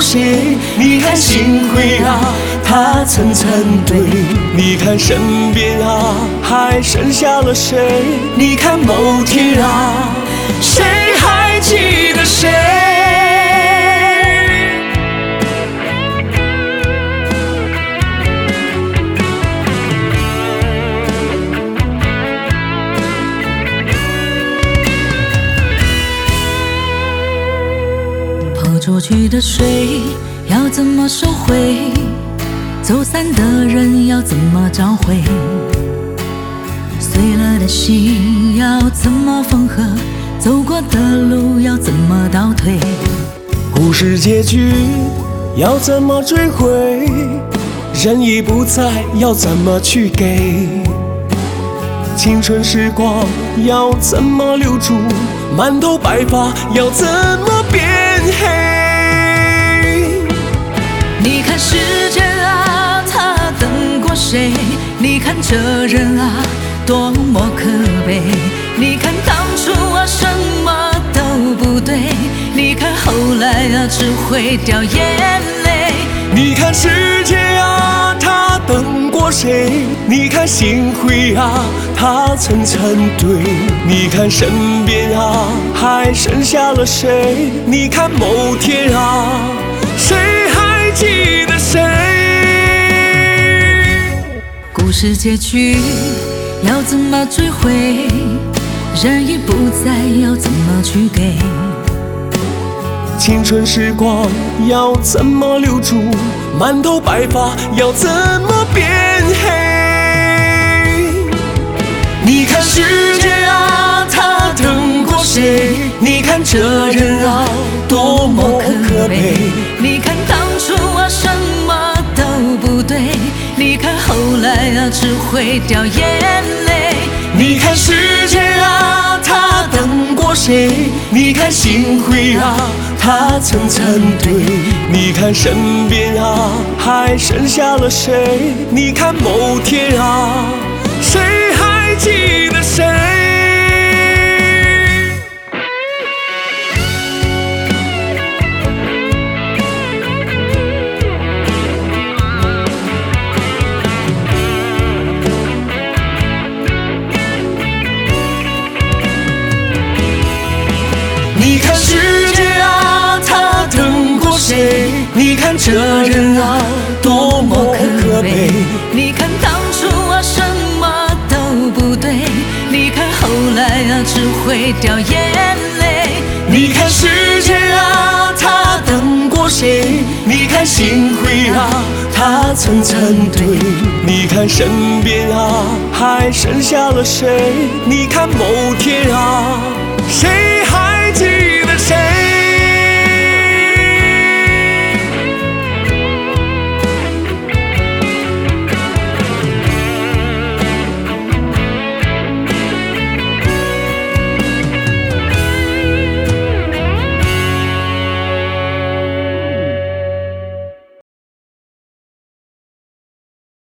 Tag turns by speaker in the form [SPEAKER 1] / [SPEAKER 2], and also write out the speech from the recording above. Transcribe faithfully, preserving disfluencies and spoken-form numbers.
[SPEAKER 1] 谁？你看星辉啊，它层层堆。你看身边啊，还剩下了谁？你看某天啊，谁还记得谁？
[SPEAKER 2] 泼出去的水要怎么收回？走散的人要怎么找回？碎了的心要怎么缝合？走过的路要怎么倒退？
[SPEAKER 1] 故事结局要怎么追回？人已不在，要怎么去给？青春时光要怎么留住？满头白发要怎么变黑？
[SPEAKER 2] 你看时间啊，它等过谁？你看这人啊，多么可悲。你看当初啊，什么都不对。你看后来啊，只会掉眼泪。
[SPEAKER 1] 你看世界啊，它等过谁？你看星辉啊，它层层堆。你看身边啊，还剩下了谁？你看某天啊，谁还记得谁？
[SPEAKER 2] 故事结局要怎么追回？人已不在，要怎么去给？
[SPEAKER 1] 青春时光要怎么留住？满头白发要怎么变黑？你看世界啊，它等过谁？你看这人啊，多么可悲。
[SPEAKER 2] 你看当初啊，什么都不对。你看后来啊，只会掉眼泪。
[SPEAKER 1] 你看世界啊，它等过谁？你看星辉啊，它层层堆。你看身边啊，还剩下了谁？你看某天啊，谁还记得谁？你看世界啊，它等过谁？你看这人啊，多么可悲。
[SPEAKER 2] 你看当初啊，什么都不对。你看后来啊，只会掉眼泪。
[SPEAKER 1] 你看世界啊，它等过谁？你看星辉啊，它层层堆。你看身边啊，还剩下了谁？你看某天啊，谁